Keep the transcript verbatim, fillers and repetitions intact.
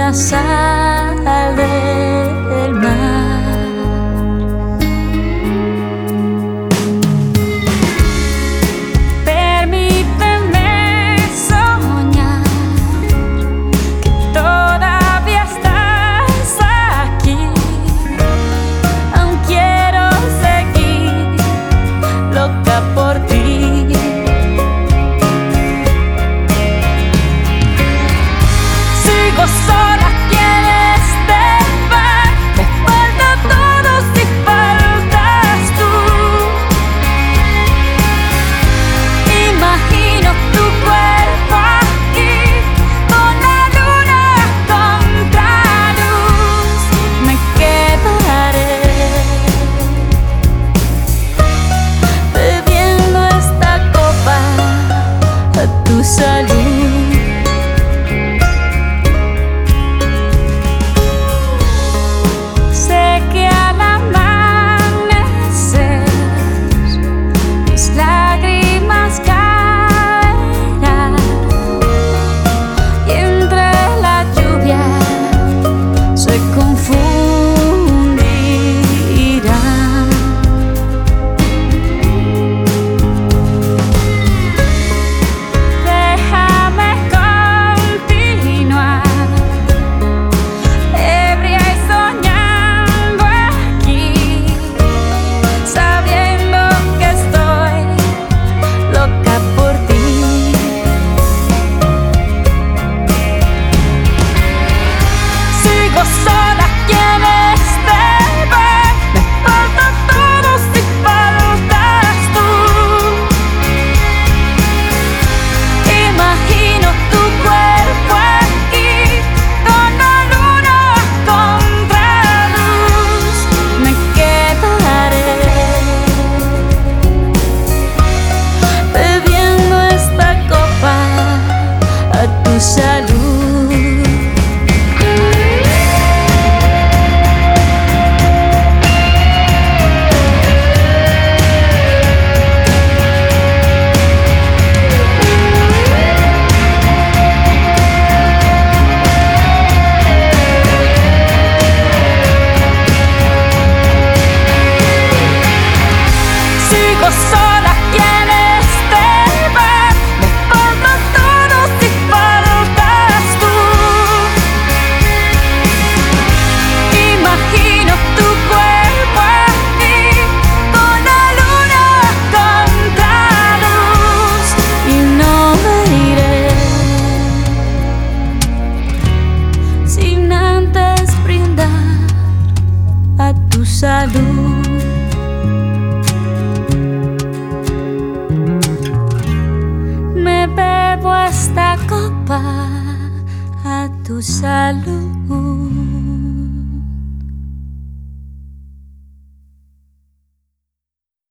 la sal del mar. Permíteme soñar que todavía estás aquí. Aún quiero seguir loca por ti. Sola quieres estar, me falta todo si faltas tú. Imagino tu cuerpo aquí, con la luna contraluz. Me quedaré bebiendo esta copa a tu salud. Sola quieres beber, me falta todo si faltas tú. Imagino tu cuerpo aquí, con la luna contraluz. Me quedaré bebiendo esta copa a tu salud. Sola quieres beber, me falta todo si faltas tú. Imagino tu cuerpo aquí, con la luna contraluz. Y no me iré sin antes brindar a tu salud. Bebo esta copa a tu salud.